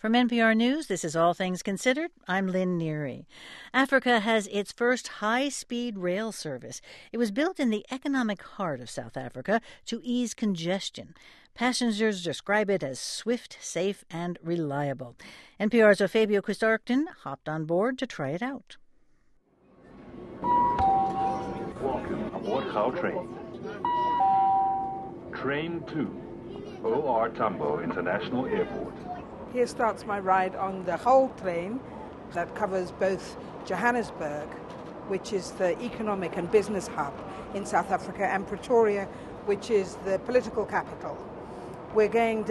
From NPR News, this is All Things Considered. I'm Lynn Neary. Africa has its first high-speed rail service. It was built in the economic heart of South Africa to ease congestion. Passengers describe it as swift, safe, and reliable. NPR's Fabio Quistarton hopped on board to try it out. Welcome aboard Gautrain. Train 2, OR Tambo International Airport. Here starts my ride on the Gautrain that covers both Johannesburg, which is the economic and business hub in South Africa, and Pretoria, which is the political capital. We're going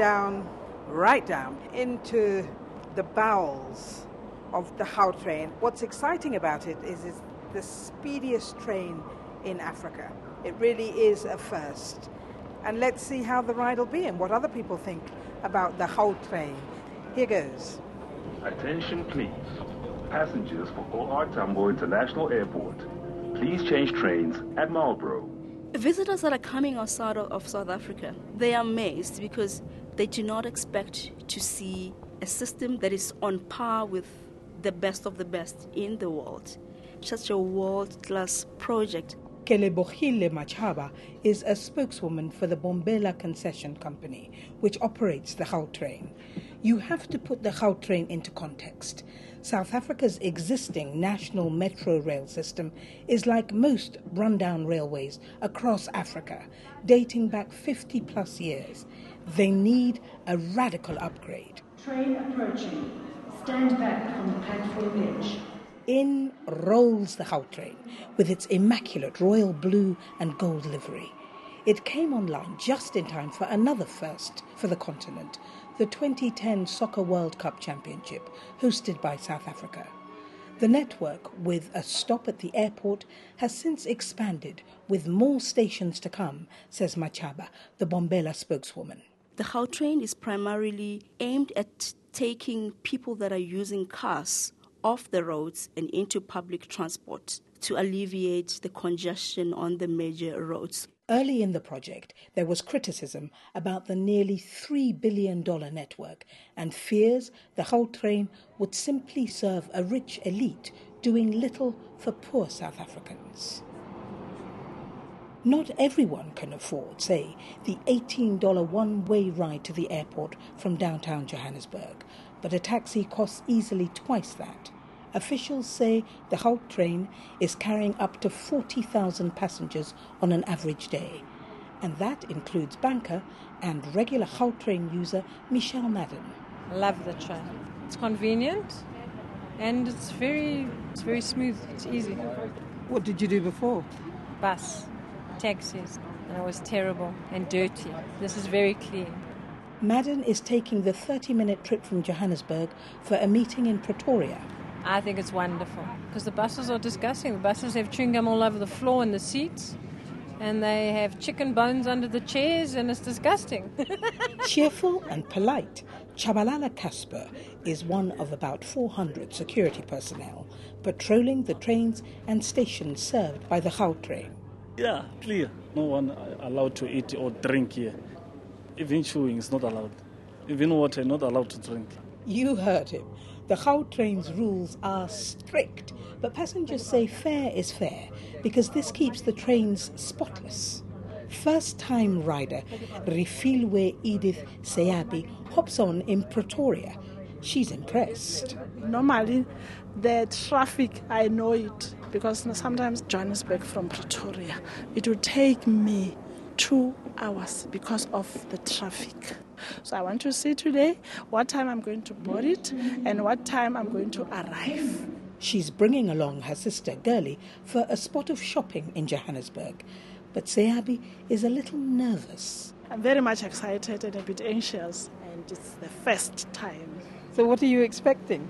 right down into the bowels of the Gautrain. What's exciting about it is it's the speediest train in Africa. It really is a first. And let's see how the ride will be and what other people think about the Gautrain. Here goes. Attention please. Passengers for OR Tambo International Airport, please change trains at Marlborough. Visitors that are coming outside of South Africa, they are amazed because they do not expect to see a system that is on par with the best of the best in the world. Such a world-class project. Kelebogile Machaba is a spokeswoman for the Bombela Concession Company, which operates the Gautrain. You have to put the Gautrain into context. South Africa's existing national metro rail system is like most rundown railways across Africa, dating back 50 plus years. They need a radical upgrade. Train approaching. Stand back from the platform edge. In rolls the Gautrain with its immaculate royal blue and gold livery. It came online just in time for another first for the continent, the 2010 Soccer World Cup Championship, hosted by South Africa. The network, with a stop at the airport, has since expanded with more stations to come, says Machaba, the Bombela spokeswoman. The Gautrain is primarily aimed at taking people that are using cars off the roads and into public transport to alleviate the congestion on the major roads. Early in the project, there was criticism about the nearly $3 billion network and fears the Gautrain would simply serve a rich elite doing little for poor South Africans. Not everyone can afford, say, the $18 one-way ride to the airport from downtown Johannesburg, but a taxi costs easily twice that. Officials say the Gautrain is carrying up to 40,000 passengers on an average day, and that includes banker and regular Gautrain user Michelle Madden. Love the train. It's convenient and it's very smooth. It's easy. What did you do before? Bus, taxis, and it was terrible and dirty. This is very clean. Madden is taking the 30-minute trip from Johannesburg for a meeting in Pretoria. I think it's wonderful because the buses are disgusting. The buses have chewing gum all over the floor and the seats, and they have chicken bones under the chairs, and it's disgusting. Cheerful and polite, Chabalala Casper is one of about 400 security personnel patrolling the trains and stations served by the Gautrain. Yeah, clear. No one allowed to eat or drink here. Even chewing is not allowed. Even water not allowed to drink. You heard him. The Gautrain's rules are strict, but passengers say fair is fair because this keeps the trains spotless. First-time rider Refilwe Edith Seyabi hops on in Pretoria. She's impressed. Normally, the traffic, I know it because sometimes Johannesburg from Pretoria, it would take me 2 hours because of the traffic. So I want to see today what time I'm going to board it and what time I'm going to arrive. She's bringing along her sister Gurley for a spot of shopping in Johannesburg. But Seyabi is a little nervous. I'm very much excited and a bit anxious, and it's the first time. So what are you expecting?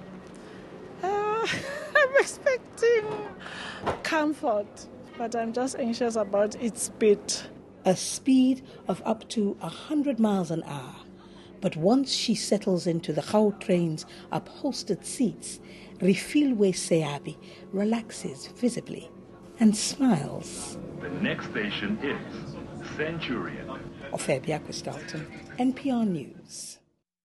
I'm expecting comfort, but I'm just anxious about its speed. A speed of up to 100 miles an hour. But once she settles into the Gautrain's upholstered seats, Refilwe Seyabi relaxes visibly and smiles. The next station is Centurion. Fabio Quistarton, NPR News.